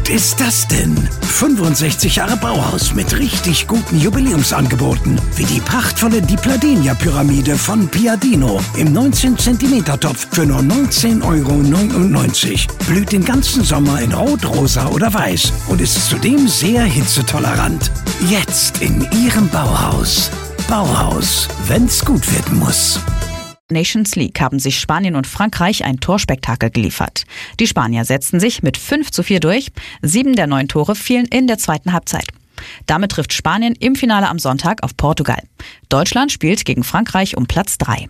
ist das denn? 65 Jahre Bauhaus mit richtig guten Jubiläumsangeboten. Wie die prachtvolle Di Pladenia-Pyramide von Piadino im 19-cm-Topf für nur 19,99 €. Blüht den ganzen Sommer in Rot, Rosa oder Weiß und ist zudem sehr hitzetolerant. Jetzt in Ihrem Bauhaus. Bauhaus, wenn's gut werden muss. Nations League haben sich Spanien und Frankreich ein Torspektakel geliefert. Die Spanier setzten sich mit 5:4 durch. 7 der 9 Tore fielen in der zweiten Halbzeit. Damit trifft Spanien im Finale am Sonntag auf Portugal. Deutschland spielt gegen Frankreich um Platz 3.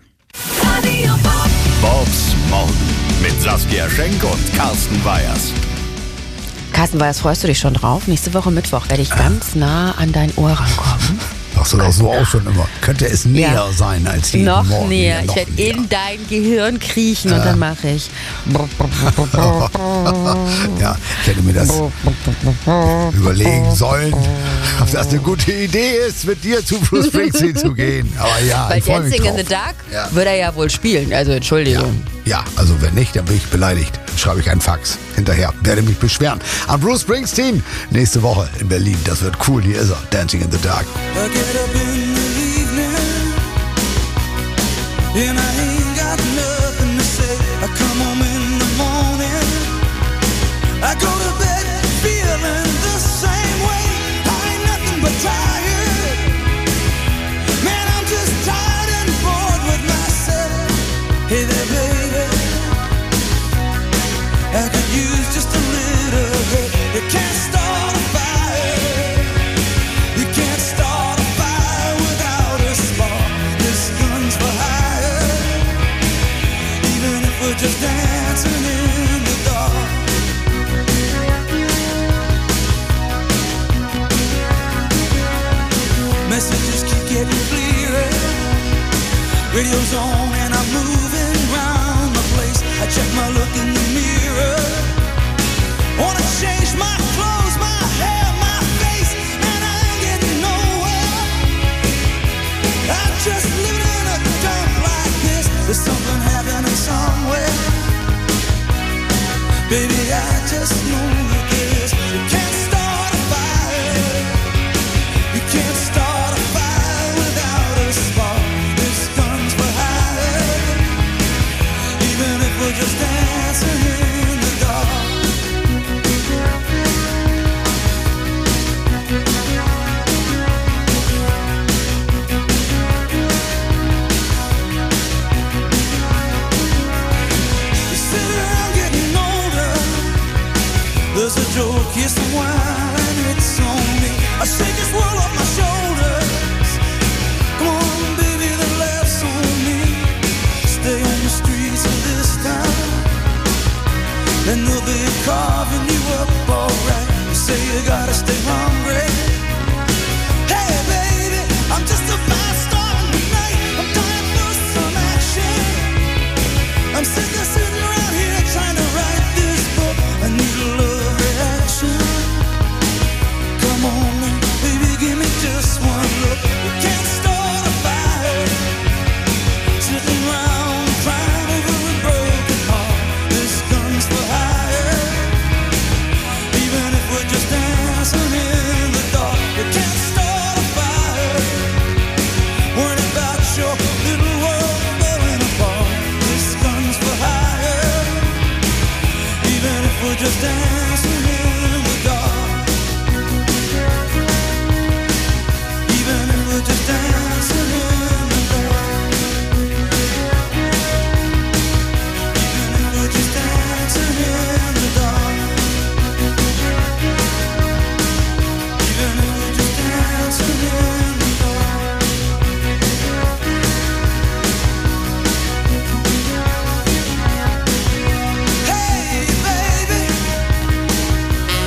Bobs Morgen mit Saskia Schenk und Carsten Weyers. Carsten Weyers, freust du dich schon drauf? Nächste Woche Mittwoch werde ich ganz nah an dein Ohr rankommen. Sagst du doch so auch schon immer. Könnte es näher sein als jeden Noch Morgen. näher. Ja, ich noch werde näher. in dein Gehirn kriechen und dann mache ich. Ja, ich hätte mir das überlegen sollen, ob das eine gute Idee ist, mit dir zu Bruce Springsteen zu gehen. Aber ja, Bei ich freue mich Dancing in drauf. the Dark Ja. würde er ja wohl spielen. Also Entschuldigung. Ja, also wenn nicht, dann bin ich beleidigt. Dann schreibe ich einen Fax hinterher. Werde mich beschweren. An Bruce Springsteen nächste Woche in Berlin. Das wird cool. Hier ist er. Dancing in the Dark. I get up in the evening and I ain't got nothing to say. I come home in the morning, I go to bed feeling the same way. I ain't nothing but tired. Man, I'm just tired and bored with myself. Hey there, baby, I could use just a little help. You can't start a fire. You can't start a fire without a spark. This gun's for hire. Even if we're just dancing in the dark. Messages keep getting clearer. Radio's on and I'm moving round the place. I check my look in the mirror. Wanna change my clothes, my hair, my face, and I ain't getting nowhere. I'm just living in a dump like this. There's something happening somewhere. Baby, I just know that this. You can't start a fire. You can't start a fire without a spark. This gun's for hire. Even if we're just dancing in the dark. You sit around getting older. There's a joke, here's some wine, and it's on me. I shake this world off my shoulders. Come on, baby, the laughs on me. Stay on the streets of this town, and they'll be carving you up alright. You say you gotta stay hungry. Hey, baby, I'm just a fast star tonight. I'm dying for some action. I'm sick of sitting around here trying to write this book. I need a love reaction. Come on, baby, give me just one look. You can't start a fire. Sitting around crying over a broken heart. This gun's for hire. Even if we're just dancing in the dark. You can't start a fire. Worrying about your little world falling apart. This gun's for hire. Even if we're just dancing in the dark. Even if we're just dancing in the dark. Even if we're just dancing in the dark. Even if we're just dancing in the dark. Hey, baby,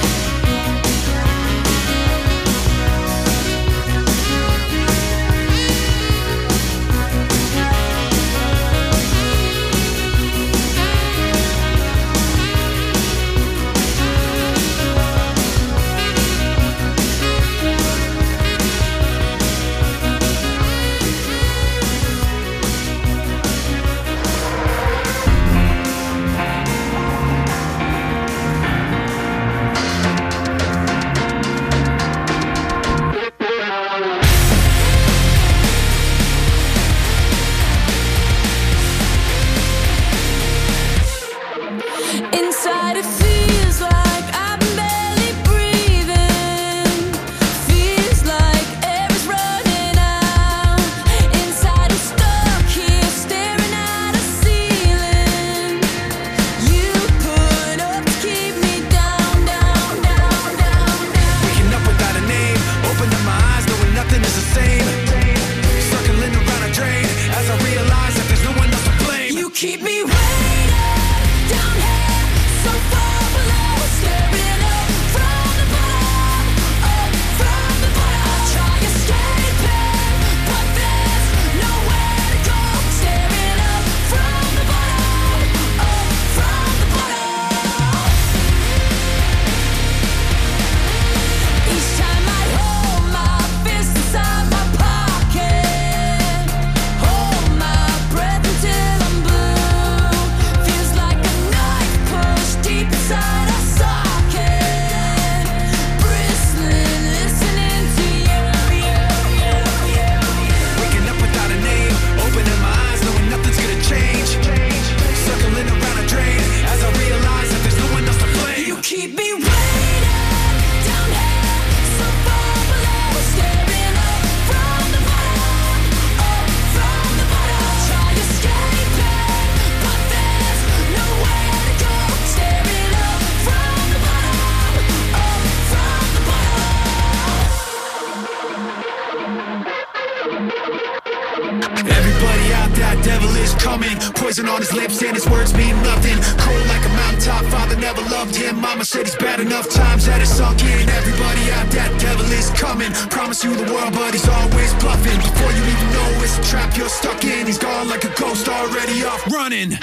saying his words mean nothing. Cold like a mountaintop, father never loved him. Mama said he's bad enough times that it's sunk in. Everybody out, that devil is coming. Promise you the world, but he's always bluffing. Before you even know it's a trap you're stuck in, he's gone like a ghost already off running.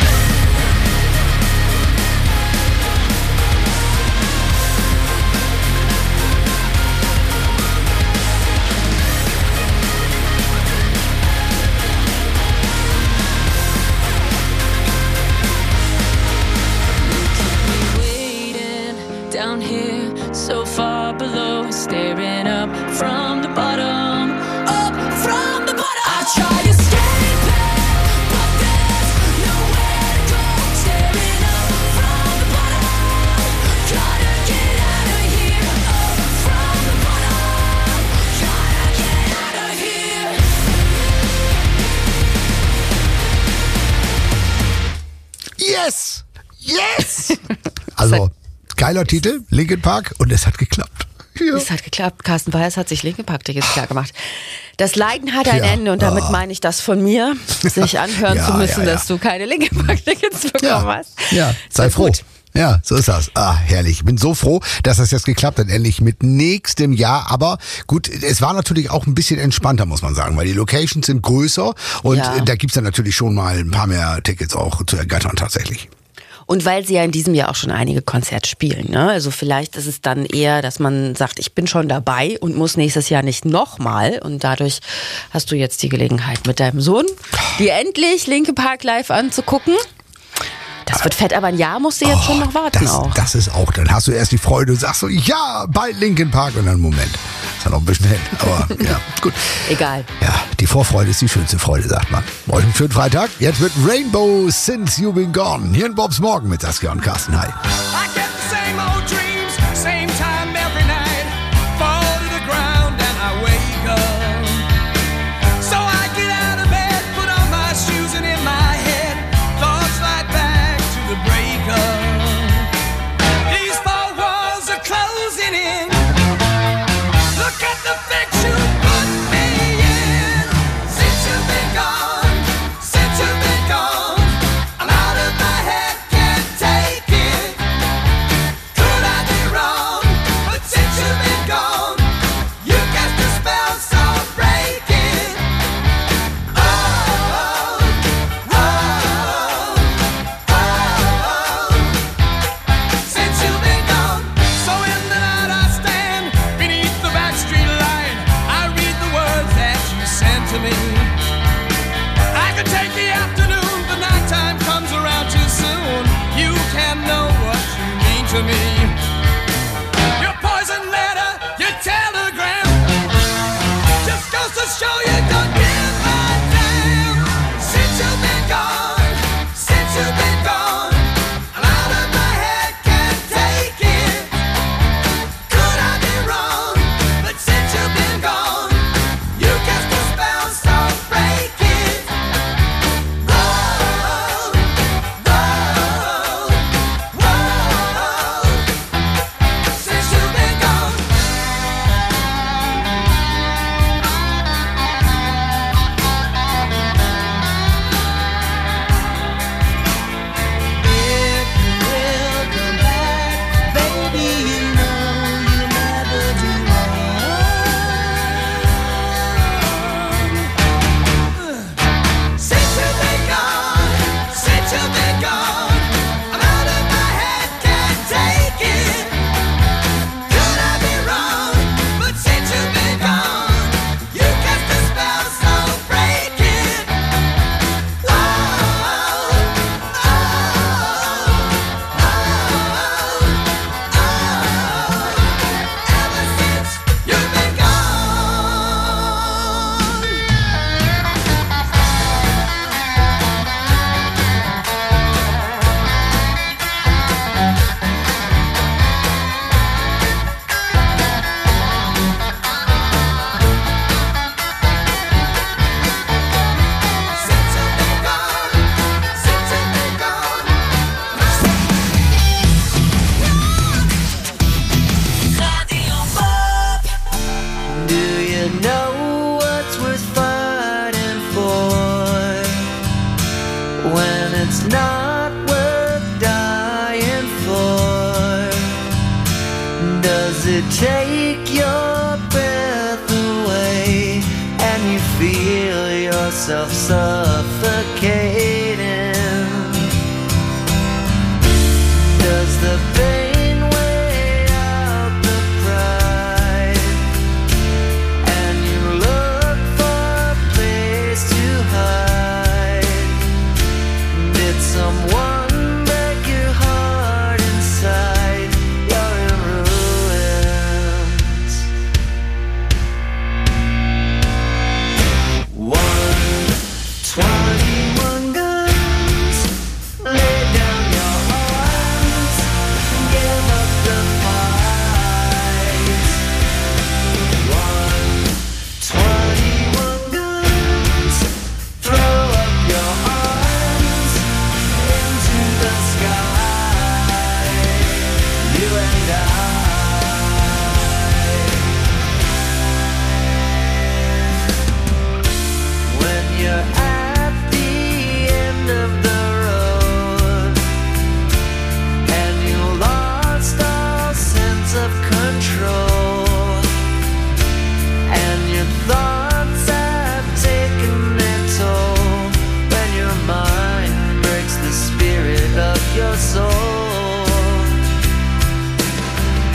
Down here, so far below, staring up from the bottom, up from the bottom. I try to escape it, but there's nowhere to go. Staring up from the bottom, gotta get out of here. Up from the bottom, gotta get out of here. Yes! Yes! Also, geiler Titel, Linkin Park, und es hat geklappt. Ja. Es hat geklappt. Carsten Weihers hat sich Linkin Park Tickets klar gemacht. Das Leiden hat ein Ende und damit meine ich das von mir, sich anhören zu müssen, dass du keine Linkin Park Tickets bekommen hast. Ja, sei froh. Gut. Ja, so ist das. Ah, herrlich. Ich bin so froh, dass das jetzt geklappt hat, endlich mit nächstem Jahr. Aber gut, es war natürlich auch ein bisschen entspannter, muss man sagen, weil die Locations sind größer und da gibt's dann natürlich schon mal ein paar mehr Tickets auch zu ergattern tatsächlich. Und weil sie ja in diesem Jahr auch schon einige Konzerte spielen, ne? Also vielleicht ist es dann eher, dass man sagt, ich bin schon dabei und muss nächstes Jahr nicht nochmal. Und dadurch hast du jetzt die Gelegenheit mit deinem Sohn, dir endlich Linkin Park live anzugucken. Das wird fett, aber ein Jahr musst du jetzt schon noch warten auch. Das ist auch, dann hast du erst die Freude und sagst so, ja, bei Linkin Park und dann Moment. Ist ja noch ein bisschen hin, aber ja, gut. Egal. Ja, die Vorfreude ist die schönste Freude, sagt man. Euch einen schönen Freitag. Jetzt wird Rainbow Since You've Been Gone. Hier in Bobs Morgen mit Saskia und Carsten. Hi. I get the same old dreams, same time every night. Fall to the ground and I wake up. So I get out of bed, put on my shoes and in my head, thoughts fly back to the breakup. These four walls are closing in. Look at the fix you put me in. Since you've been gone, since you've been gone, I'm out of my head, can't take it. Could I be wrong? But since you've been gone, you cast a spell so breaking. Oh, oh, oh, oh. Since you've been gone, so in the night I stand beneath the backstreet line. I read the words that you sent to me. I could take the afternoon, the nighttime comes around too soon. You can't know what you mean to me. Your poison letter, your telegram, just goes to show you don't give a damn. Since you've been gone, since you've been gone, I'm out of my head, can't take it. Could I be wrong? But since you've been gone, you cast a spell so breaking. Oh, oh, oh, oh. Since you've been gone. to take your breath away, and you feel yourself suffocating. Does the pain weigh out the pride, and you look for a place to hide? Did someone break your heart inside? You're in ruins. 121 guns, lay down your arms, give up the fight. 121 guns, throw up your arms into the sky. You and I. When you're at the end of the road and you lost all sense of control, and your thoughts have taken their toll, when your mind breaks the spirit of your soul,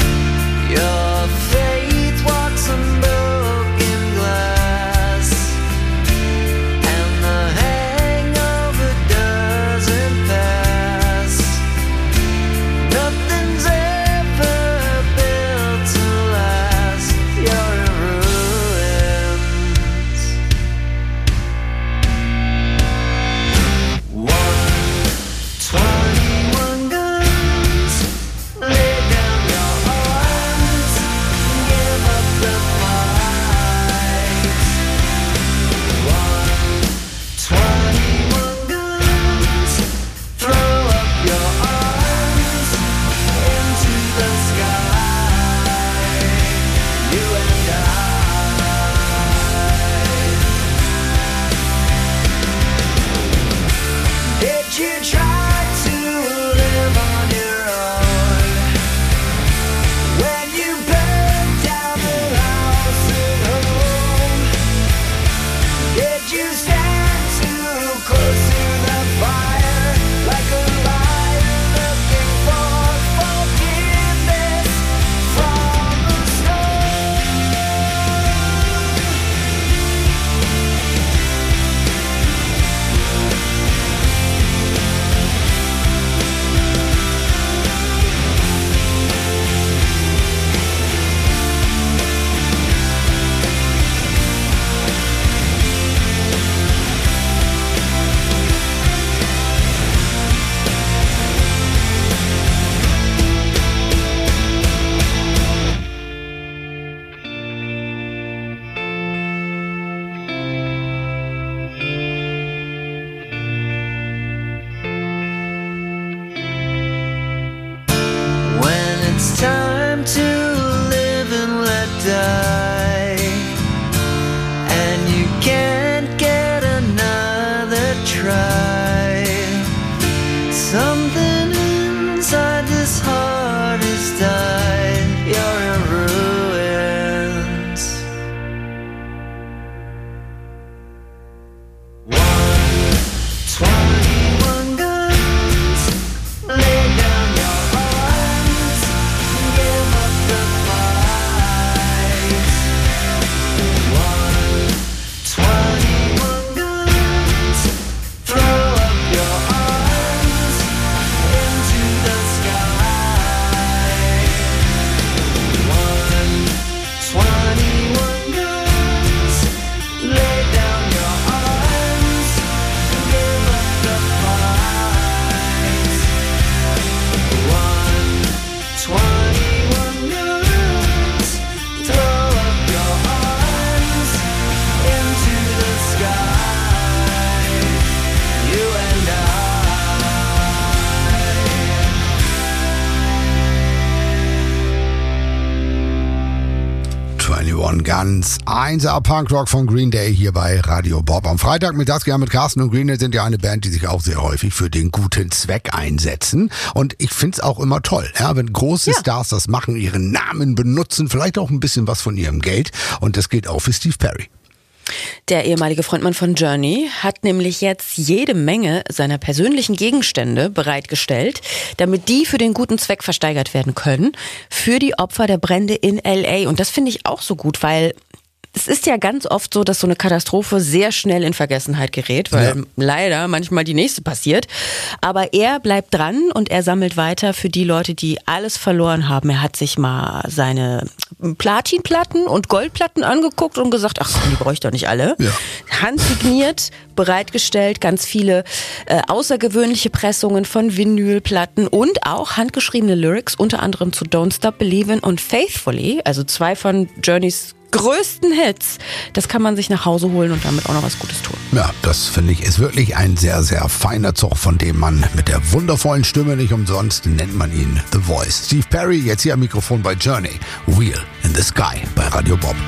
Anyone. Ganz 1er Punkrock von Green Day hier bei Radio Bob. Am Freitag mit Saskia, mit Carsten und Green Day sind ja eine Band, die sich auch sehr häufig für den guten Zweck einsetzen. Und ich find's auch immer toll, ja, wenn große Stars das machen, ihren Namen benutzen, vielleicht auch ein bisschen was von ihrem Geld. Und das gilt auch für Steve Perry. Der ehemalige Frontmann von Journey hat nämlich jetzt jede Menge seiner persönlichen Gegenstände bereitgestellt, damit die für den guten Zweck versteigert werden können, für die Opfer der Brände in L.A. Und das finde ich auch so gut, weil es ist ja ganz oft so, dass so eine Katastrophe sehr schnell in Vergessenheit gerät, weil leider manchmal die nächste passiert. Aber er bleibt dran und er sammelt weiter für die Leute, die alles verloren haben. Er hat sich mal seine Platinplatten und Goldplatten angeguckt und gesagt, ach, die brauche ich doch nicht alle. Ja. Handsigniert, bereitgestellt, ganz viele außergewöhnliche Pressungen von Vinylplatten und auch handgeschriebene Lyrics, unter anderem zu Don't Stop Believin' und Faithfully, also 2 von Journeys größten Hits. Das kann man sich nach Hause holen und damit auch noch was Gutes tun. Ja, das finde ich ist wirklich ein sehr, sehr feiner Zug, von dem man mit der wundervollen Stimme, nicht umsonst nennt man ihn The Voice. Steve Perry, jetzt hier am Mikrofon bei Journey. Wheel in the Sky bei Radio Bob.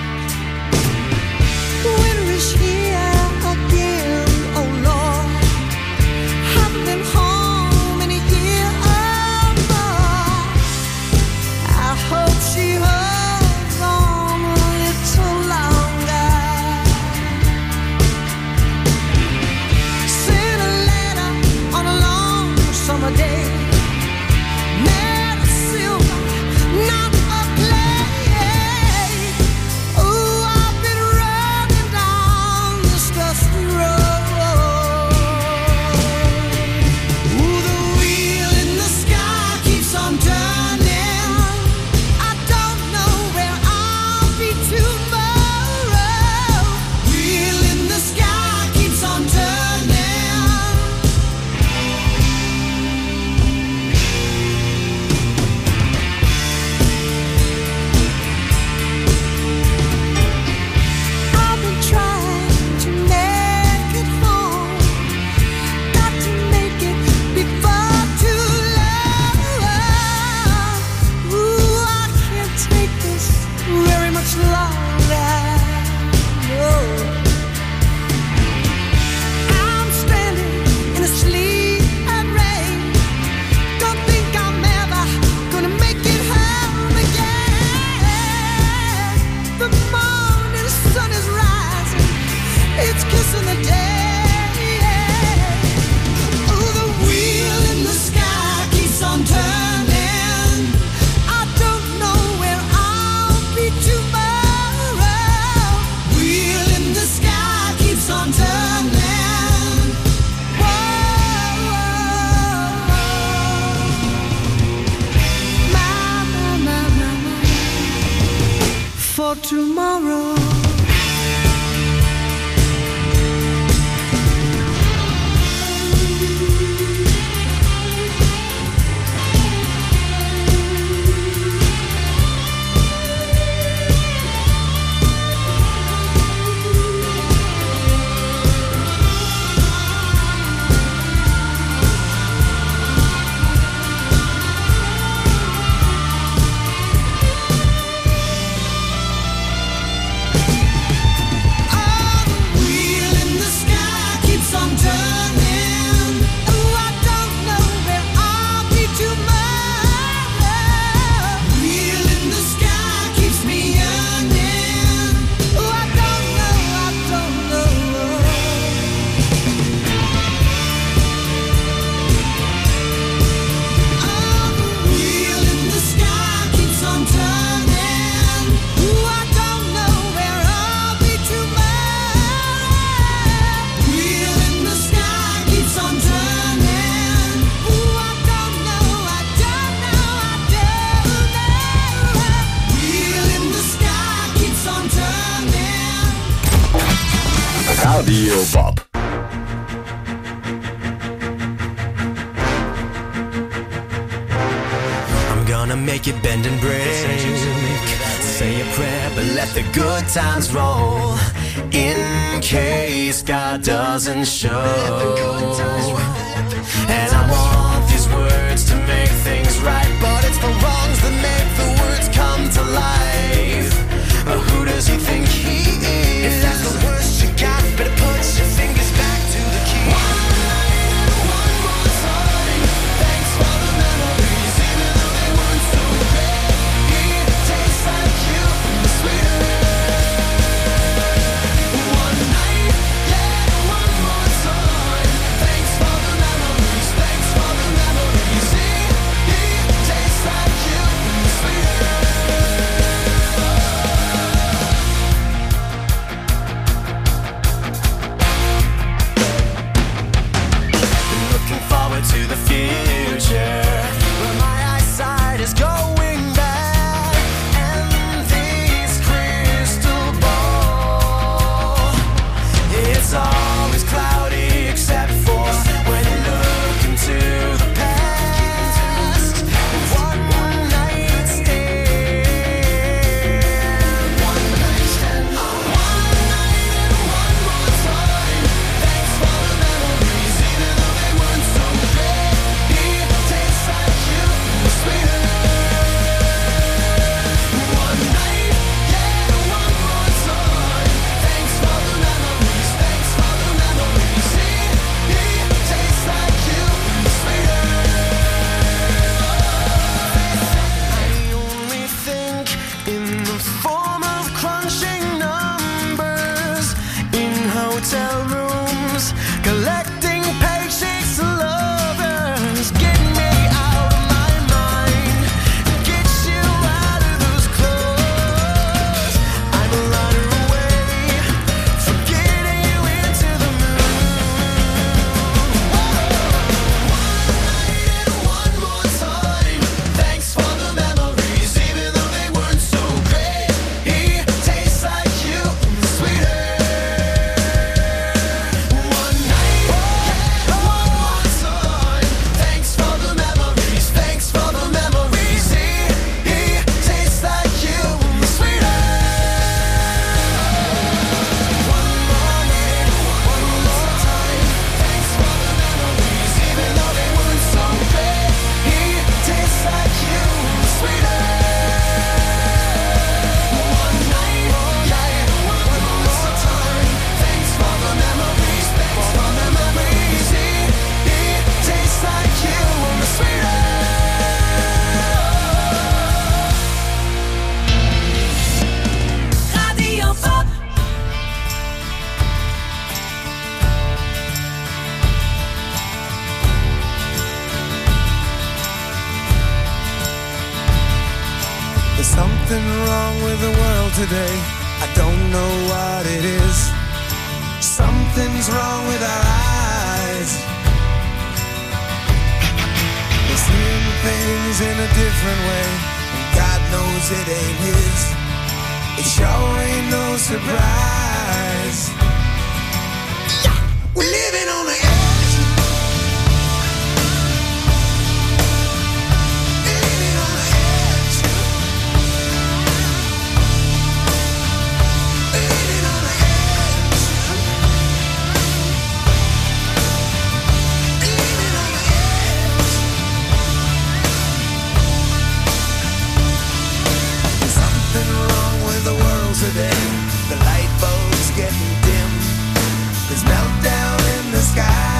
Tomorrow. Radio Bob. I'm gonna make it bend and break. Say a prayer, but let the good times roll. In case God doesn't show. And I want these words to make things right, but it's the wrongs that make the words come to life. Who does There's something wrong with the world today. I don't know what it is. Something's wrong with our eyes. We're seeing things in a different way, and God knows it ain't his. It sure ain't no surprise. We're living on the edge. Living on the edge. Living on the edge. Living on the edge. There's something wrong with the world today. The light bulb's getting dim. There's meltdown in the sky.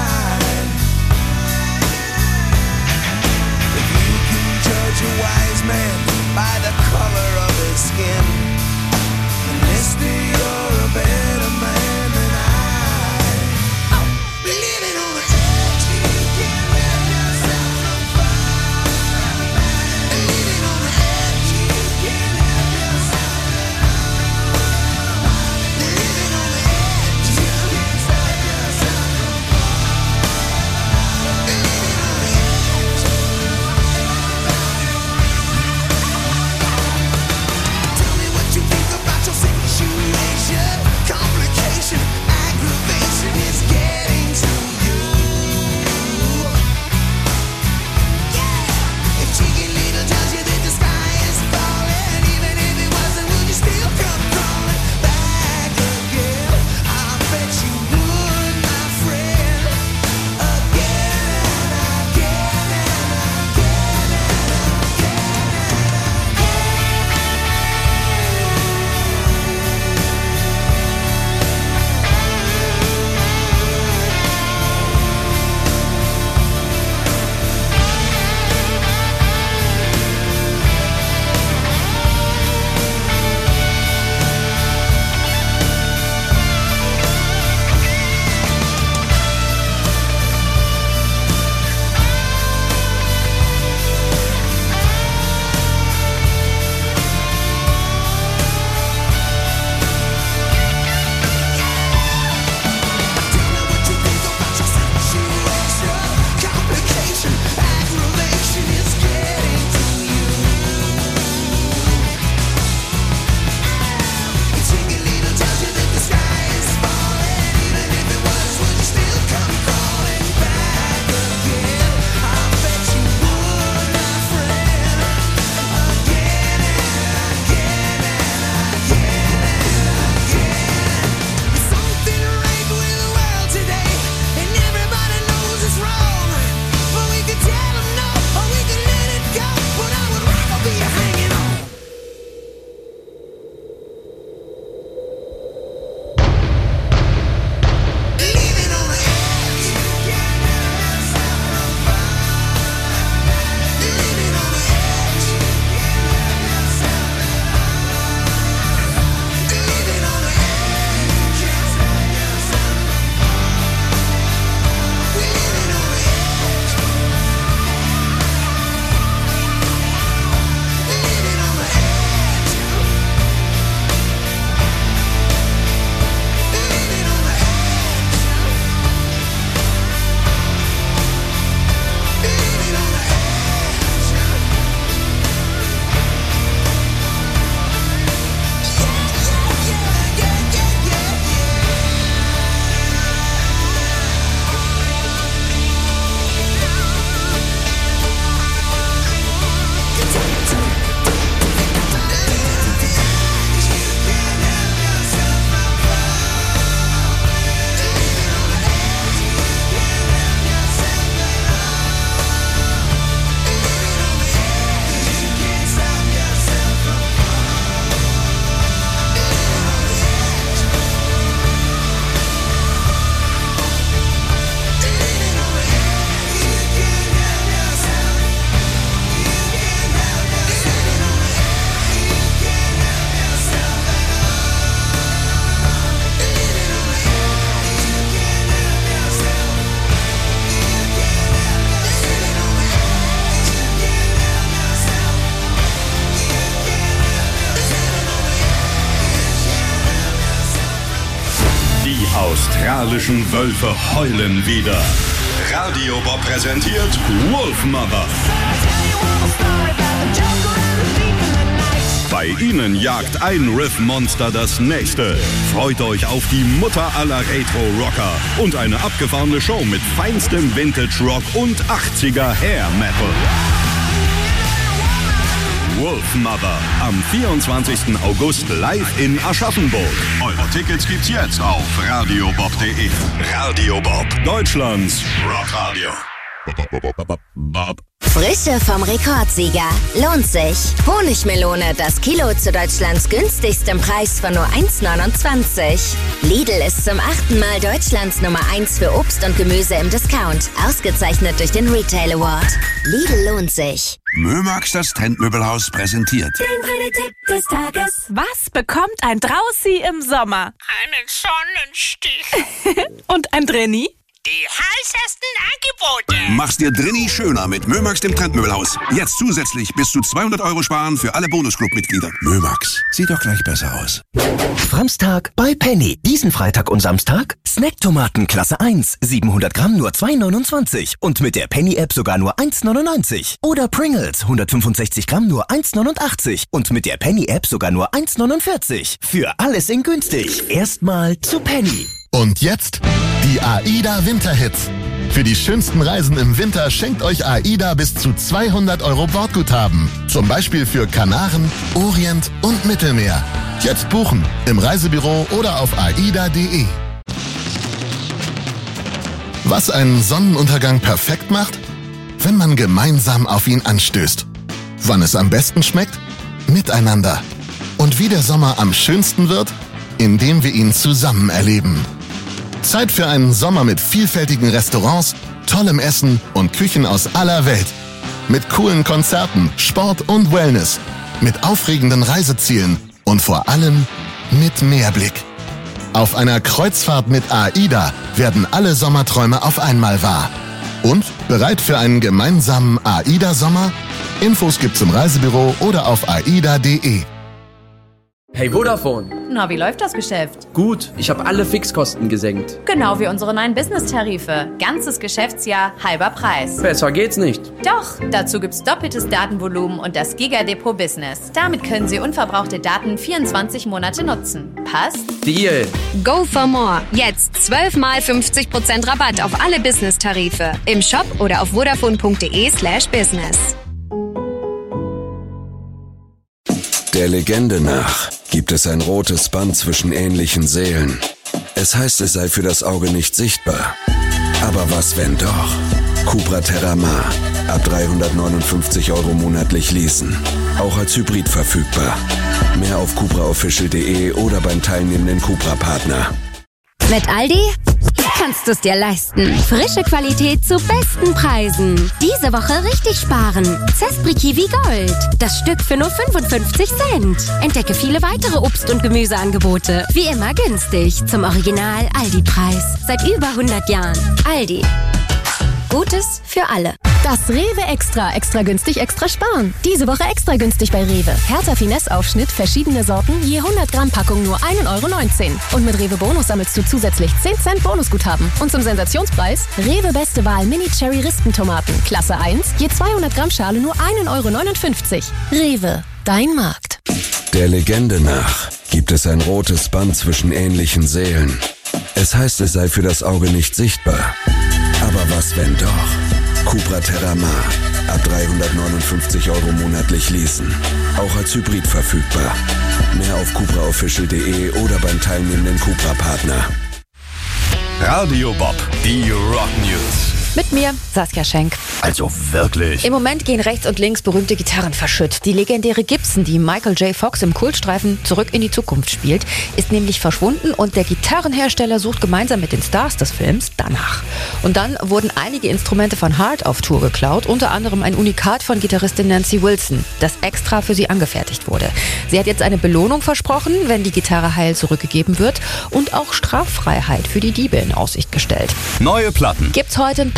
australischen Wölfe heulen wieder. Radio Bob präsentiert Wolfmother. Bei ihnen jagt ein Riff-Monster das nächste. Freut euch auf die Mutter aller Retro-Rocker und eine abgefahrene Show mit feinstem Vintage-Rock und 80er Hair-Metal. Wolfmother am 24. August live in Aschaffenburg. Eure Tickets gibt's jetzt auf radiobob.de. Radio Bob, Deutschlands Rockradio. Frische vom Rekordsieger. Lohnt sich. Honigmelone, das Kilo zu Deutschlands günstigstem Preis von nur 1,29. Lidl ist zum 8. Mal Deutschlands Nummer 1 für Obst und Gemüse im Discount. Ausgezeichnet durch den Retail Award. Lidl lohnt sich. Mömax, das Trendmöbelhaus, präsentiert Den Tipp des Tages. Was bekommt ein Draußi im Sommer? Einen Sonnenstich. Und ein Drini? Die heißesten Angebote. Mach's dir drinni schöner mit Mömax, dem Trendmöbelhaus. Jetzt zusätzlich bis zu 200 € sparen für alle Bonusclub-Mitglieder. Mömax, sieht doch gleich besser aus. Framstag bei Penny. Diesen Freitag und Samstag Snacktomaten Klasse 1. 700 Gramm nur 2,29. Und mit der Penny-App sogar nur 1,99. Oder Pringles 165 Gramm nur 1,89. Und mit der Penny-App sogar nur 1,49. Für alles in günstig. Erstmal zu Penny. Und jetzt die AIDA Winterhits. Für die schönsten Reisen im Winter schenkt euch AIDA bis zu 200 € Bordguthaben. Zum Beispiel für Kanaren, Orient und Mittelmeer. Jetzt buchen im Reisebüro oder auf aida.de. Was einen Sonnenuntergang perfekt macht? Wenn man gemeinsam auf ihn anstößt. Wann es am besten schmeckt? Miteinander. Und wie der Sommer am schönsten wird? Indem wir ihn zusammen erleben. Zeit für einen Sommer mit vielfältigen Restaurants, tollem Essen und Küchen aus aller Welt. Mit coolen Konzerten, Sport und Wellness. Mit aufregenden Reisezielen und vor allem mit Meerblick. Auf einer Kreuzfahrt mit AIDA werden alle Sommerträume auf einmal wahr. Und bereit für einen gemeinsamen AIDA-Sommer? Infos gibt's im Reisebüro oder auf aida.de. Hey Vodafone. Na, wie läuft das Geschäft? Gut, ich habe alle Fixkosten gesenkt. Genau wie unsere neuen Business-Tarife. Ganzes Geschäftsjahr, halber Preis. Besser geht's nicht. Doch, dazu gibt's doppeltes Datenvolumen und das Giga-Depot Business. Damit können Sie unverbrauchte Daten 24 Monate nutzen. Passt? Deal. Go for more. Jetzt 12 mal 50% Rabatt auf alle Business-Tarife. Im Shop oder auf vodafone.de/business. Der Legende nach gibt es ein rotes Band zwischen ähnlichen Seelen. Es heißt, es sei für das Auge nicht sichtbar. Aber was, wenn doch? Cupra Terramar. Ab 359 € monatlich leasen. Auch als Hybrid verfügbar. Mehr auf cupraofficial.de oder beim teilnehmenden Cupra-Partner. Mit Aldi kannst du es dir leisten. Frische Qualität zu besten Preisen. Diese Woche richtig sparen. Zespri Kiwi Gold. Das Stück für nur 55 Cent. Entdecke viele weitere Obst- und Gemüseangebote. Wie immer günstig. Zum Original Aldi-Preis. Seit über 100 Jahren. Aldi. Gutes für alle. Das Rewe Extra günstig, extra sparen. Diese Woche extra günstig bei Rewe. Hertha Finesse-Aufschnitt, verschiedene Sorten, je 100 Gramm Packung nur 1,19 €. Und mit Rewe Bonus sammelst du zusätzlich 10 Cent Bonusguthaben. Und zum Sensationspreis, Rewe Beste Wahl Mini-Cherry-Rispentomaten, Klasse 1, je 200 Gramm Schale nur 1,59 €. Rewe, dein Markt. Der Legende nach gibt es ein rotes Band zwischen ähnlichen Seelen. Es heißt, es sei für das Auge nicht sichtbar. Aber was, wenn doch? Cupra Terramar. Ab 359 € monatlich leasen. Auch als Hybrid verfügbar. Mehr auf cupraofficial.de oder beim teilnehmenden Cupra-Partner. Radio Bob, die Rock News. Mit mir, Saskia Schenk. Also wirklich. Im Moment gehen rechts und links berühmte Gitarren verschütt. Die legendäre Gibson, die Michael J. Fox im Kultstreifen Zurück in die Zukunft spielt, ist nämlich verschwunden und der Gitarrenhersteller sucht gemeinsam mit den Stars des Films danach. Und dann wurden einige Instrumente von Heart auf Tour geklaut, unter anderem ein Unikat von Gitarristin Nancy Wilson, das extra für sie angefertigt wurde. Sie hat jetzt eine Belohnung versprochen, wenn die Gitarre heil zurückgegeben wird und auch Straffreiheit für die Diebe in Aussicht gestellt. Neue Platten gibt's heute ein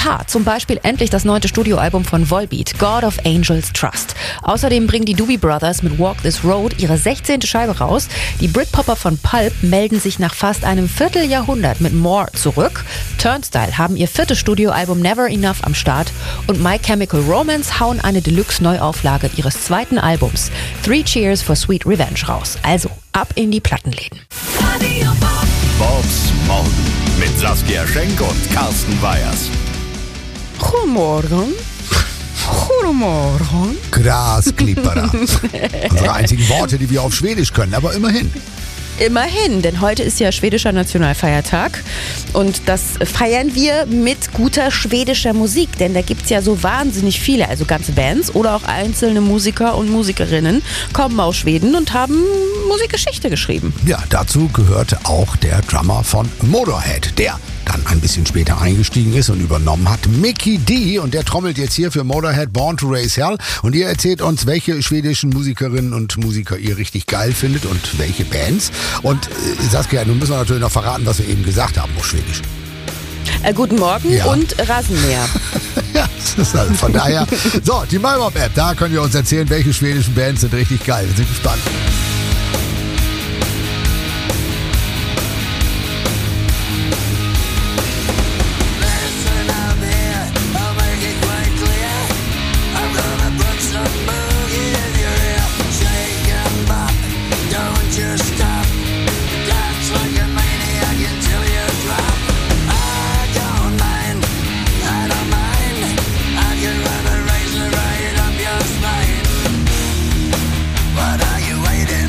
paar, zum Beispiel endlich das 9. Studioalbum von Volbeat, God of Angels Trust. Außerdem bringen die Doobie Brothers mit Walk This Road ihre 16. Scheibe raus. Die Britpopper von Pulp melden sich nach fast einem Vierteljahrhundert mit More zurück. Turnstile haben ihr 4. Studioalbum Never Enough am Start und My Chemical Romance hauen eine Deluxe-Neuauflage ihres 2. Albums 3 Cheers for Sweet Revenge raus. Also ab in die Plattenläden. Bobs Morgen mit Saskia Schenk und Carsten Weyers. Guten Morgen. Guten Morgen. Grasklipperer. Unsere einzigen Worte, die wir auf Schwedisch können, aber immerhin. Immerhin, denn heute ist ja schwedischer Nationalfeiertag und das feiern wir mit guter schwedischer Musik, denn da gibt's ja so wahnsinnig viele, also ganze Bands oder auch einzelne Musiker und Musikerinnen kommen aus Schweden und haben Musikgeschichte geschrieben. Ja, dazu gehörte auch der Drummer von Motorhead, der dann ein bisschen später eingestiegen ist und übernommen hat, Mikkey Dee, und der trommelt jetzt hier für Motorhead Born to Raise Hell und ihr erzählt uns, welche schwedischen Musikerinnen und Musiker ihr richtig geil findet und welche Bands. Und Saskia, nun müssen wir natürlich noch verraten, was wir eben gesagt haben auf Schwedisch. Guten Morgen Ja. und Rasenmäher. Ja, das ist also von daher. So, die MyMob-App, da könnt ihr uns erzählen, welche schwedischen Bands sind richtig geil. Wir sind gespannt. What are you waiting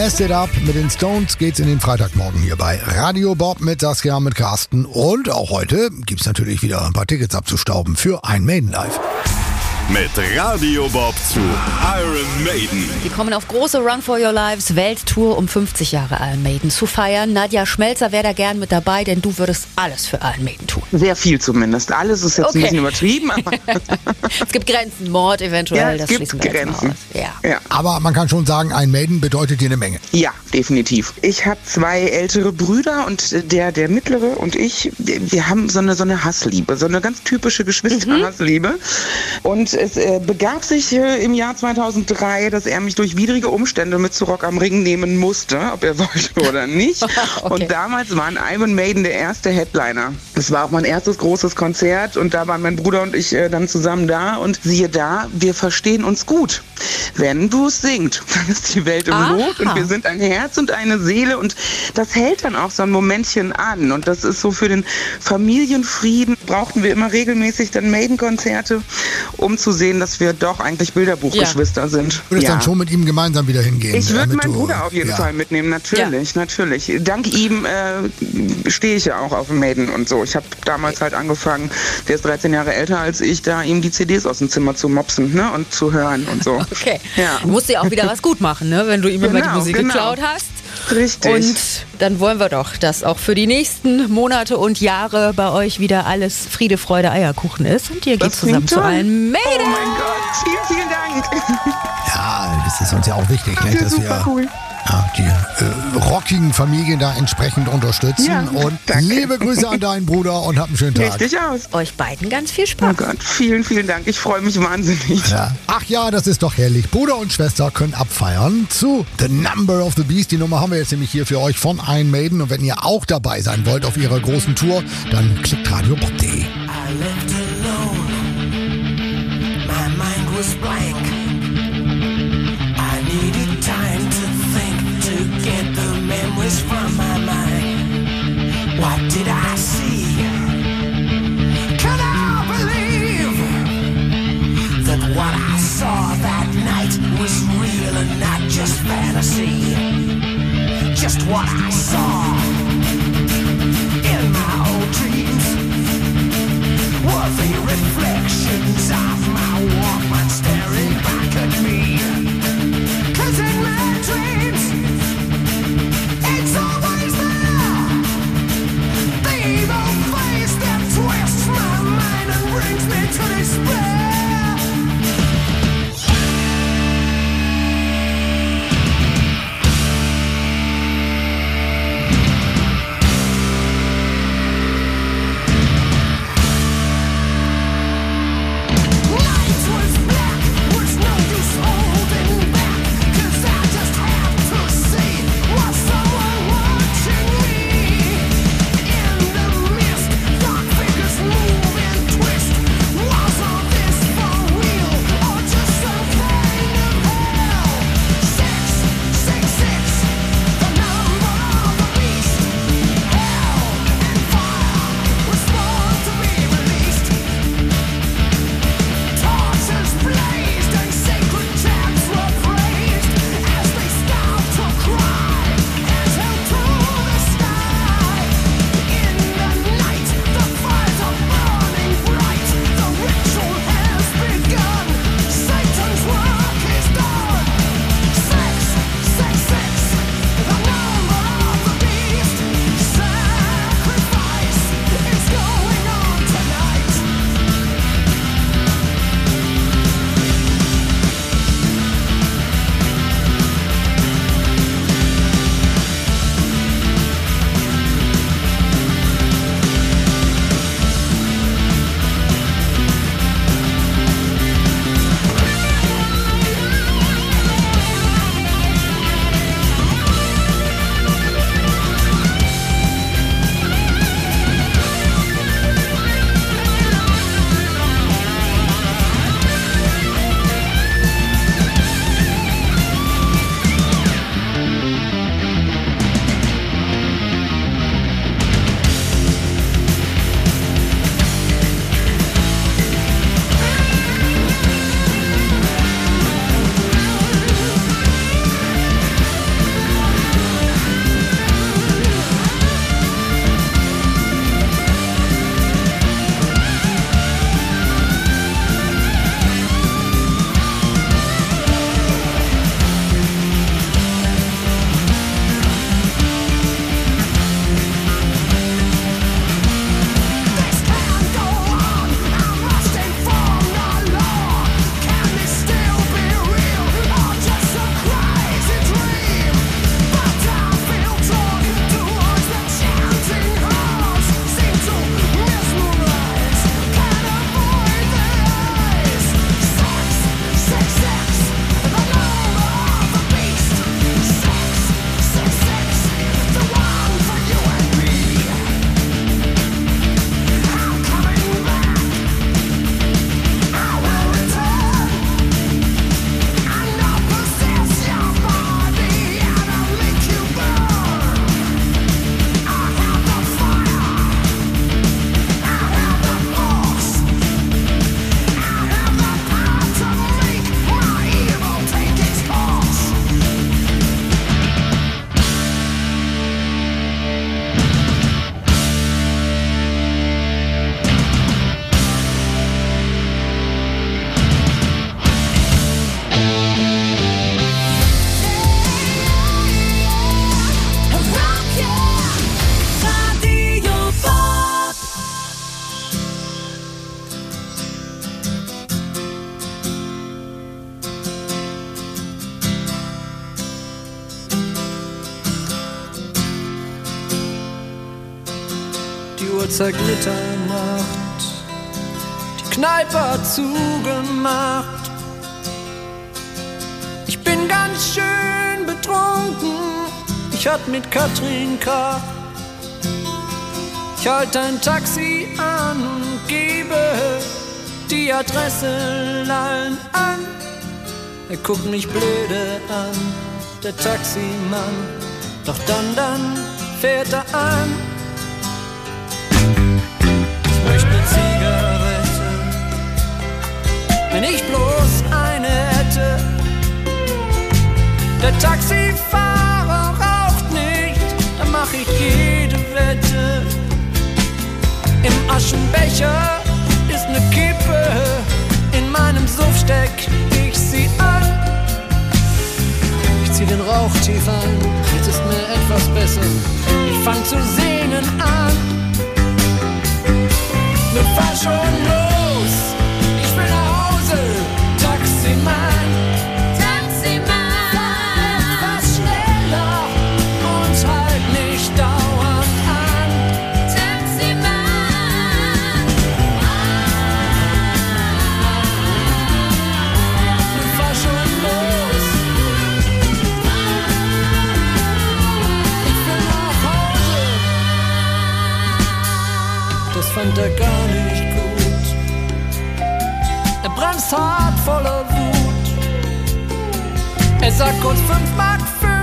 Messed It Up mit den Stones geht's in den Freitagmorgen hier bei Radio Bob mit Saskia, mit Carsten. Und auch heute gibt's natürlich wieder ein paar Tickets abzustauben für Iron Maiden Live. Mit Radio Bob zu Iron Maiden. Die kommen auf große Run for Your Lives Welttour, um 50 Jahre Iron Maiden zu feiern. Nadja Schmelzer wäre da gern mit dabei, denn du würdest alles für Iron Maiden tun. Sehr viel zumindest. Alles ist jetzt ein bisschen übertrieben. Aber es gibt Grenzen, Mord eventuell, ja, das gibt schließen wir Grenzen. Jetzt mal aus. Ja. Aber man kann schon sagen, Iron Maiden bedeutet dir eine Menge. Ja, definitiv. Ich habe 2 ältere Brüder und der mittlere und ich, wir haben so eine Hassliebe, so eine ganz typische Geschwisterhassliebe. Und es begab sich im Jahr 2003, dass er mich durch widrige Umstände mit zu Rock am Ring nehmen musste, ob er wollte oder nicht. Okay. Und damals waren Iron Maiden der erste Headliner. Das war auch mein erstes großes Konzert und da waren mein Bruder und ich dann zusammen da und siehe da, wir verstehen uns gut. Wenn Bruce singt, dann ist die Welt im Lot und wir sind ein Herz und eine Seele und das hält dann auch so ein Momentchen an und das ist so für den Familienfrieden, brauchten wir immer regelmäßig dann Maiden-Konzerte, um zu sehen, dass wir doch eigentlich Bilderbuchgeschwister sind. Du würdest dann schon mit ihm gemeinsam wieder hingehen? Ich würde meinen Bruder auf jeden Fall mitnehmen, natürlich. Dank ihm stehe ich ja auch auf Maiden und so. Ich habe damals halt angefangen, der ist 13 Jahre älter als ich, da ihm die CDs aus dem Zimmer zu mopsen, ne, und zu hören und so. Okay. Ja. Du musst dir auch wieder was gut machen, ne, wenn du ihm immer die Musik geklaut hast. Richtig. Und dann wollen wir doch, dass auch für die nächsten Monate und Jahre bei euch wieder alles Friede, Freude, Eierkuchen ist. Und ihr geht zusammen zu Iron Maiden. Oh mein Gott, vielen Dank. Ja, das ist uns ja auch wichtig, ne, dass wir die rockigen Familien da entsprechend unterstützen. Ja, und liebe Grüße an deinen Bruder und hab einen schönen Tag. Richtig aus. Euch beiden ganz viel Spaß. Oh Gott, vielen, vielen Dank. Ich freue mich wahnsinnig. Ja. Ach ja, das ist doch herrlich. Bruder und Schwester können abfeiern zu The Number of the Beast. Die Nummer haben wir jetzt nämlich hier für euch von Iron Maiden. Und wenn ihr auch dabei sein wollt auf ihrer großen Tour, dann klickt radiobob.de. I left alone. My mind was blank. I needed time to think, to get the memories from my mind. What did I see? Can I believe that what I saw that night was real and not just fantasy? Just what I saw in my old dreams were the reflections of my Walkman staring back at me. 'Cause in my dreams, it's always there. The evil face that twists my mind and brings me to despair. zeigt Mitternacht, die Kneipe hat zugemacht. Ich bin ganz schön betrunken, ich hatte mit Katrin Krach. Ich halte ein Taxi an und gebe die Adresse allen an. Er guckt mich blöde an, der Taximann. Doch dann fährt er an. Ich möchte eine Zigarette, wenn ich bloß eine hätte. Der Taxifahrer raucht nicht, dann mach ich jede Wette. Im Aschenbecher ist ne Kippe, in meinem Suff steck ich sie an. Ich zieh den Rauch tief an, jetzt ist mir etwas besser. Ich fang zu singen an. Nun fahr schon los, ich will nach Hause, Taximann. Taximann, fahr schneller und halt nicht dauernd an. Taximann, nun fahr schon los, ich will nach Hause. Das fand er gar nicht gut. Er bremst hart voller Wut. Er sagt kurz 5,65 Mark,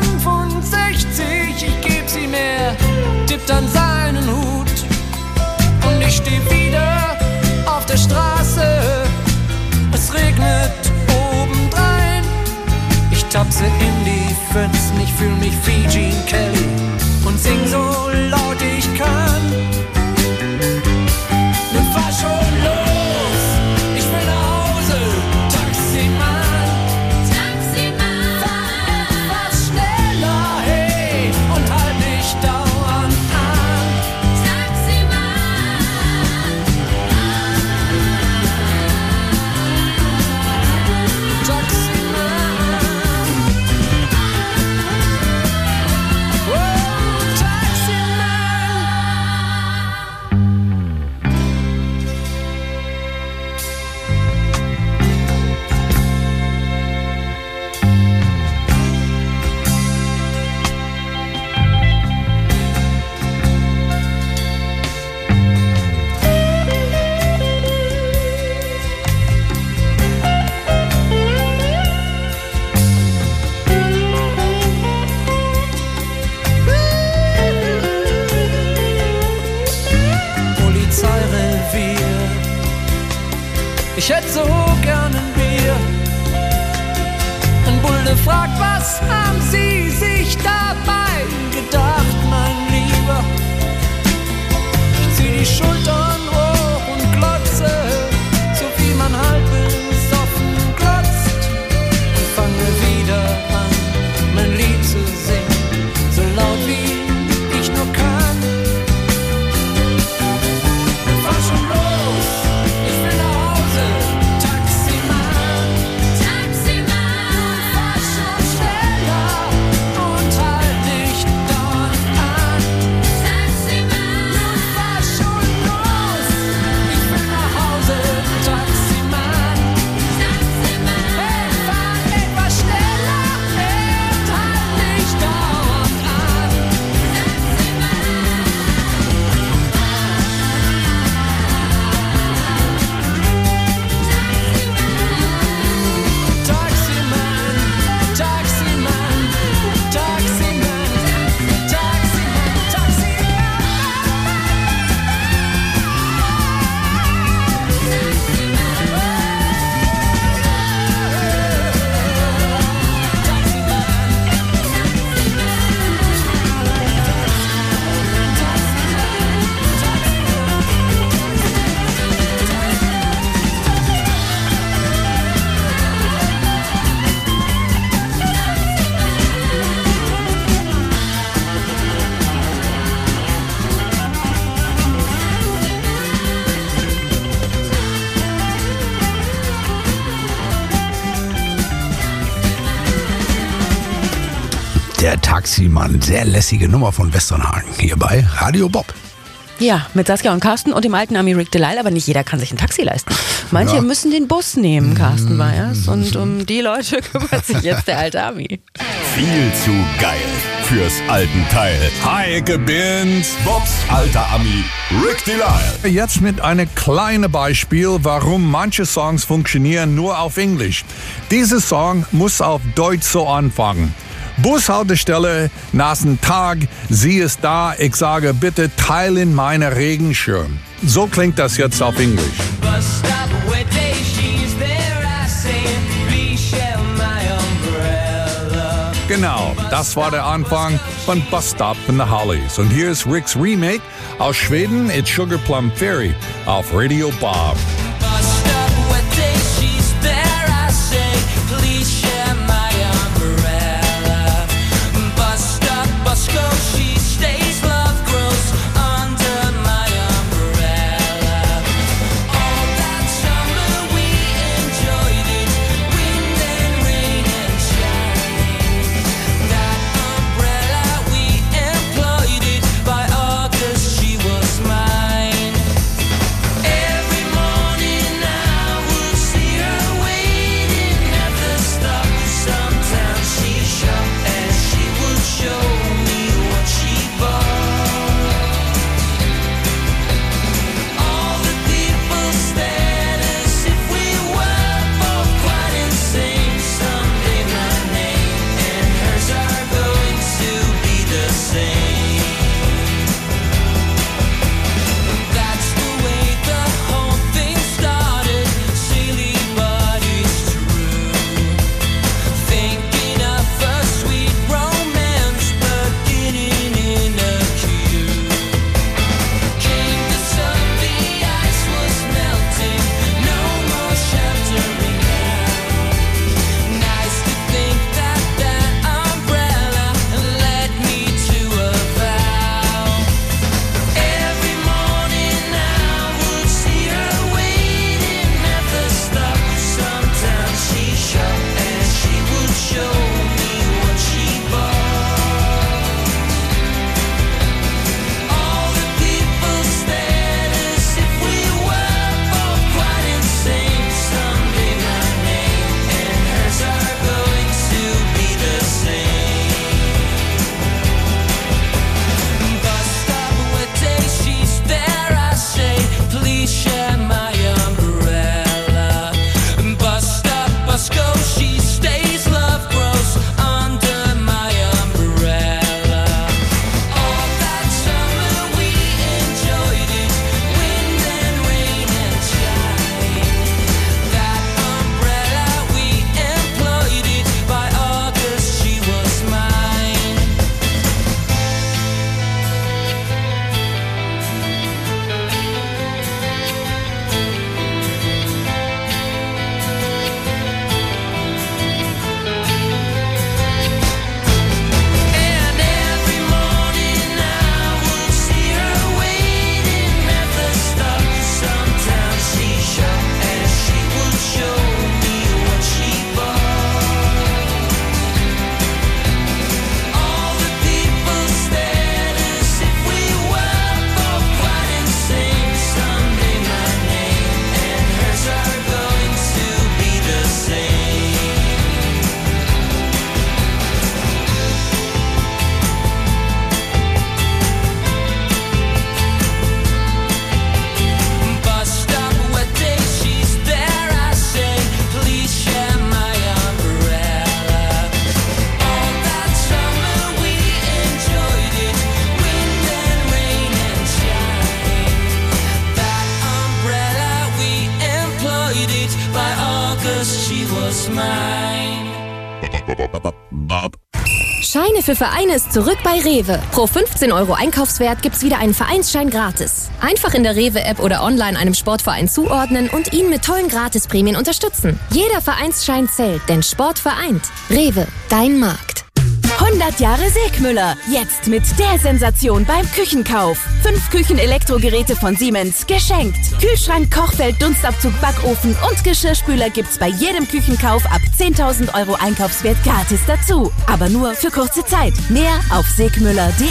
ich geb sie mehr, tippt an seinen Hut. Und ich steh wieder auf der Straße, es regnet obendrein. Ich tapse in die Pfützen, ich fühl mich wie Gene Kelly und sing so laut ich kann. Nun fahr schon los, ich will nach Hause, Taximann. Taximann, fahr schneller, hey, und halt nicht dauernd an. Taximann, Taximann, oh, Taximann. Polizeirevier. Ich hätte so gern ein Bier. Ein Bulle fragt, was haben Sie sich dabei gedacht, mein Lieber? Ich zieh die Schultern hoch und glotze, so wie man halb besoffen glotzt. Und fange wieder an, mein Lied zu singen, so laut wie ich nur kann. Fahr schon los, ich will nach Hause, Taximann. Taximann, fahr schon schneller und halt nicht dauernd an. Taximann, fahr schon los, ich will nach Hause, Taximann. Taximann, hey, fahr etwas schneller und halt nicht dauernd an. Taximann, Taximann, Taximann, Taximann, Der Taximann, sehr lässige Nummer von Westernhagen, hier bei Radio Bob. Ja, mit Saskia und Carsten und dem alten Ami Rick Delisle, aber nicht jeder kann sich ein Taxi leisten. Manche müssen den Bus nehmen, Carsten Weyers, und um die Leute kümmert sich jetzt der alte Ami. Viel zu geil fürs alten Teil. Heike Binz, Bobs alter Ami, Rick Delisle. Jetzt mit einem kleinen Beispiel, warum manche Songs funktionieren nur auf Englisch. Dieser Song muss auf Deutsch so anfangen. Bushaltestelle, nassen Tag, sie ist da, ich sage bitte teilen meine Regenschirm. So klingt das jetzt auf Englisch. Genau, das war der Anfang von Bus Stop von The Hollies. Und hier ist Ricks Remake aus Schweden, It's Sugar Plum Fairy auf Radio Bob. Scheine für Vereine ist zurück bei Rewe. Pro 15 € Einkaufswert gibt's wieder einen Vereinsschein gratis. Einfach in der Rewe-App oder online einem Sportverein zuordnen und ihn mit tollen Gratisprämien unterstützen. Jeder Vereinsschein zählt, denn Sport vereint. Rewe, dein Markt. 100 Jahre Segmüller. Jetzt mit der Sensation beim Küchenkauf. 5 Küchenelektrogeräte von Siemens geschenkt. Kühlschrank, Kochfeld, Dunstabzug, Backofen und Geschirrspüler gibt's bei jedem Küchenkauf ab 10.000 € Einkaufswert gratis dazu. Aber nur für kurze Zeit. Mehr auf segmüller.de.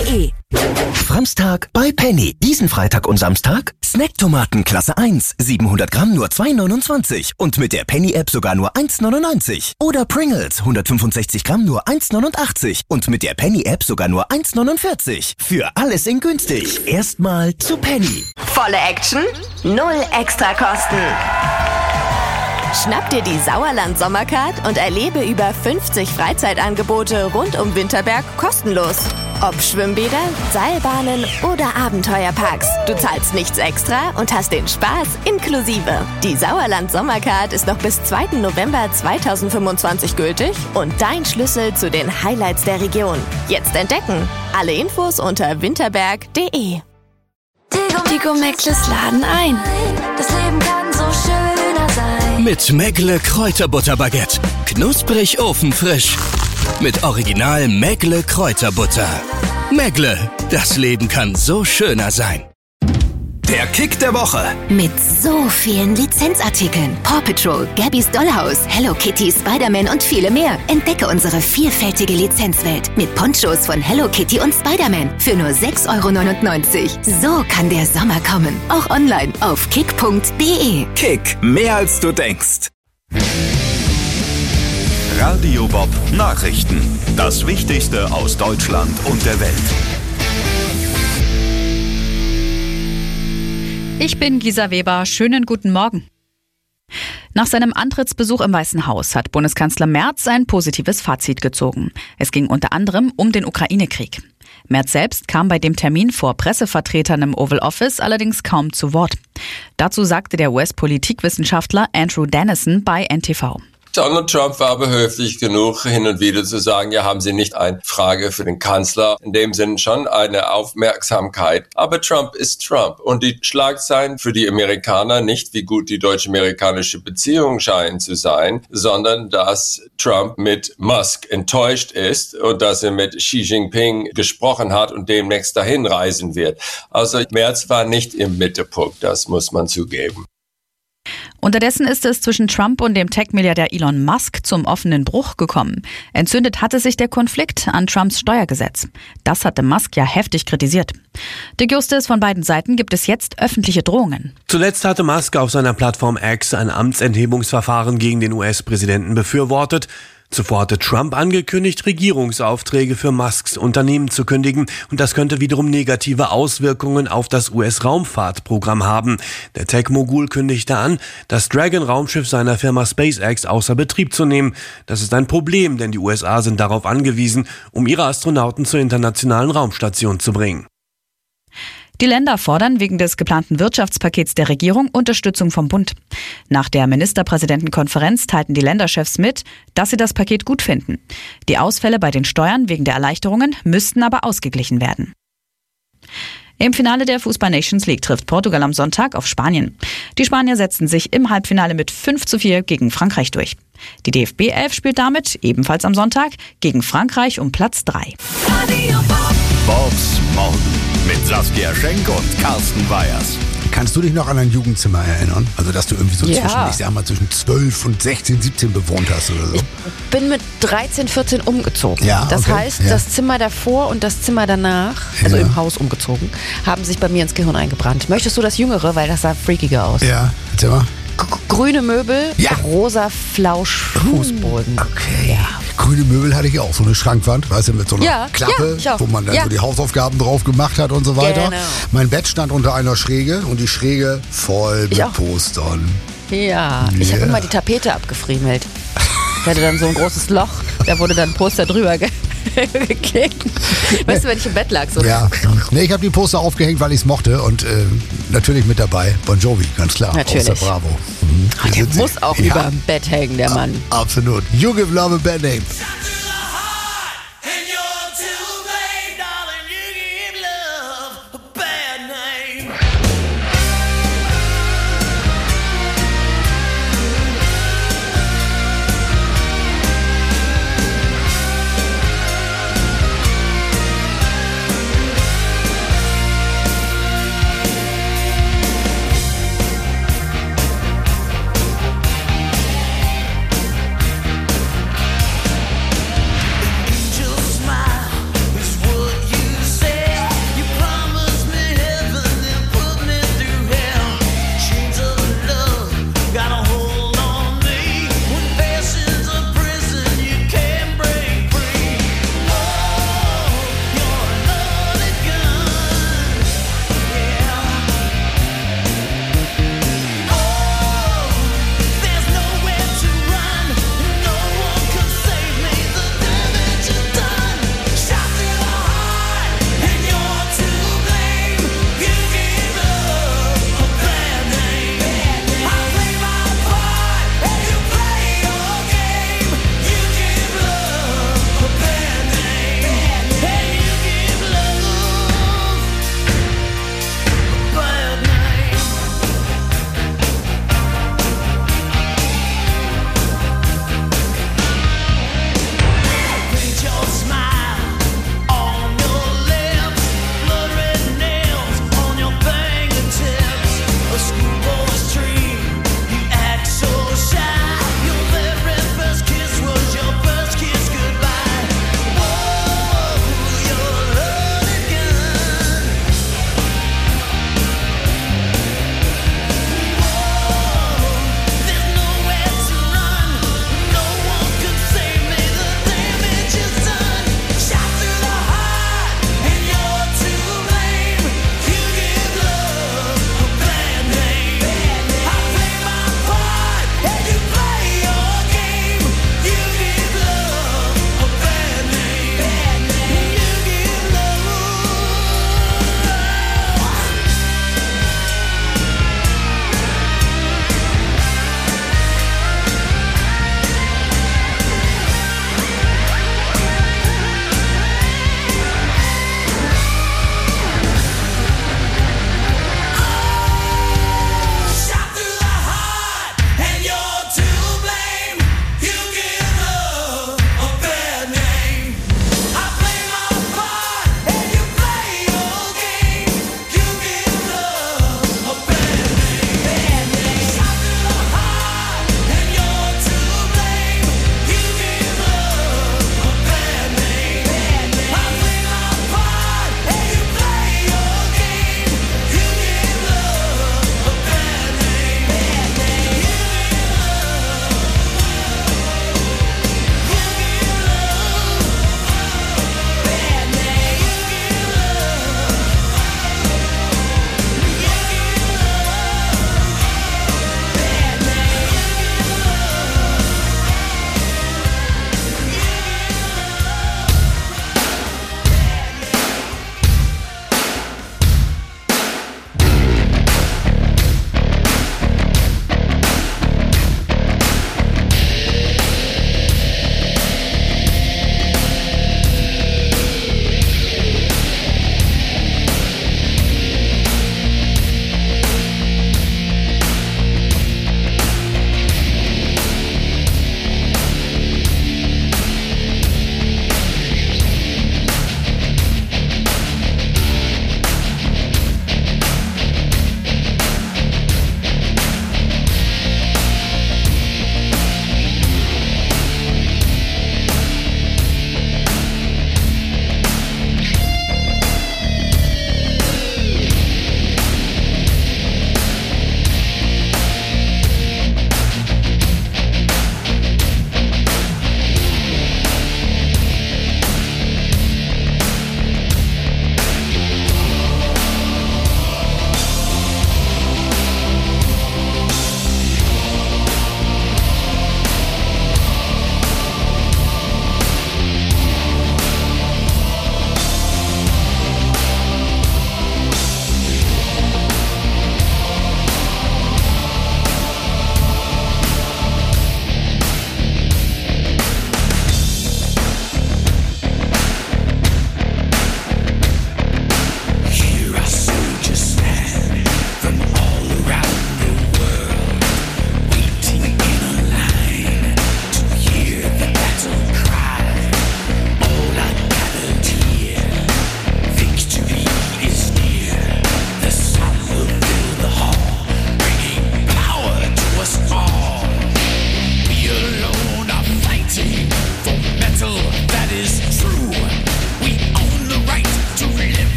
Samstag bei Penny. Diesen Freitag und Samstag Snacktomaten Klasse 1, 700 Gramm nur 2,29 und mit der Penny-App sogar nur 1,99. Oder Pringles, 165 Gramm nur 1,89 und mit der Penny-App sogar nur 1,49. Für alles in günstig. Erstmal zu Penny. Volle Action, null Extrakosten. Schnapp dir die Sauerland Sommercard und erlebe über 50 Freizeitangebote rund um Winterberg kostenlos. Ob Schwimmbäder, Seilbahnen oder Abenteuerparks. Du zahlst nichts extra und hast den Spaß inklusive. Die Sauerland Sommercard ist noch bis 2. November 2025 gültig und dein Schlüssel zu den Highlights der Region. Jetzt entdecken. Alle Infos unter winterberg.de. Tico Mäckles laden ein. Das Leben kann so schöner sein. Mit Mäckle Kräuterbutterbaguette. Knusprig ofenfrisch. Mit Original Mäckle Kräuterbutter. Mäckle, das Leben kann so schöner sein. Der Kick der Woche. Mit so vielen Lizenzartikeln. Paw Patrol, Gabby's Dollhouse, Hello Kitty, Spider-Man und viele mehr. Entdecke unsere vielfältige Lizenzwelt mit Ponchos von Hello Kitty und Spider-Man für nur 6,99 €. So kann der Sommer kommen. Auch online auf kick.de. Kick, mehr als du denkst. Radio Bob Nachrichten. Das Wichtigste aus Deutschland und der Welt. Ich bin Gisa Weber. Schönen guten Morgen. Nach seinem Antrittsbesuch im Weißen Haus hat Bundeskanzler Merz ein positives Fazit gezogen. Es ging unter anderem um den Ukraine-Krieg. Merz selbst kam bei dem Termin vor Pressevertretern im Oval Office allerdings kaum zu Wort. Dazu sagte der US-Politikwissenschaftler Andrew Dennison bei NTV. Donald Trump war aber höflich genug, hin und wieder zu sagen, ja, haben Sie nicht eine Frage für den Kanzler? In dem Sinn schon eine Aufmerksamkeit. Aber Trump ist Trump. Und die Schlagzeilen für die Amerikaner nicht, wie gut die deutsch-amerikanische Beziehung scheinen zu sein, sondern dass Trump mit Musk enttäuscht ist und dass er mit Xi Jinping gesprochen hat und demnächst dahin reisen wird. Also Merz war nicht im Mittelpunkt, das muss man zugeben. Unterdessen ist es zwischen Trump und dem Tech-Milliardär Elon Musk zum offenen Bruch gekommen. Entzündet hatte sich der Konflikt an Trumps Steuergesetz. Das hatte Musk ja heftig kritisiert. Dick Justus, von beiden Seiten gibt es jetzt öffentliche Drohungen. Zuletzt hatte Musk auf seiner Plattform X ein Amtsenthebungsverfahren gegen den US-Präsidenten befürwortet. Zuvor hatte Trump angekündigt, Regierungsaufträge für Musks Unternehmen zu kündigen und das könnte wiederum negative Auswirkungen auf das US-Raumfahrtprogramm haben. Der Tech-Mogul kündigte an, das Dragon-Raumschiff seiner Firma SpaceX außer Betrieb zu nehmen. Das ist ein Problem, denn die USA sind darauf angewiesen, um ihre Astronauten zur internationalen Raumstation zu bringen. Die Länder fordern wegen des geplanten Wirtschaftspakets der Regierung Unterstützung vom Bund. Nach der Ministerpräsidentenkonferenz teilten die Länderchefs mit, dass sie das Paket gut finden. Die Ausfälle bei den Steuern wegen der Erleichterungen müssten aber ausgeglichen werden. Im Finale der Fußball-Nations League trifft Portugal am Sonntag auf Spanien. Die Spanier setzten sich im Halbfinale mit 5:4 gegen Frankreich durch. Die DFB 11 spielt damit, ebenfalls am Sonntag, gegen Frankreich um Platz 3. Bobs Morgen mit Saskia Schenk und Carsten Weyers. Kannst du dich noch an ein Jugendzimmer erinnern? Also, dass du irgendwie so zwischen 12 und 16, 17 bewohnt hast oder so? Ich bin mit 13, 14 umgezogen. Ja, das okay, heißt, das Zimmer davor und das Zimmer danach, also im Haus umgezogen, haben sich bei mir ins Gehirn eingebrannt. Möchtest du das Jüngere, weil das sah freakiger aus? Ja, erzähl mal. Grüne Möbel, rosa Flauschfußboden. Okay. Ja. Grüne Möbel hatte ich auch, so eine Schrankwand, weißt du, mit so einer Klappe, wo man dann so die Hausaufgaben drauf gemacht hat und so weiter. Genau. Mein Bett stand unter einer Schräge und die Schräge voll mit Postern. Ja, ich habe immer die Tapete abgefriemelt. Ich hatte dann so ein großes Loch, da wurde dann ein Poster drüber geklebt. Weißt du, wenn ich im Bett lag? So. Ja, nee, ich habe die Poster aufgehängt, weil ich es mochte und natürlich mit dabei Bon Jovi, ganz klar. Natürlich. Aus der Bravo. Der muss auch über dem Bett hängen, der Mann. Absolut. You give love a bad name.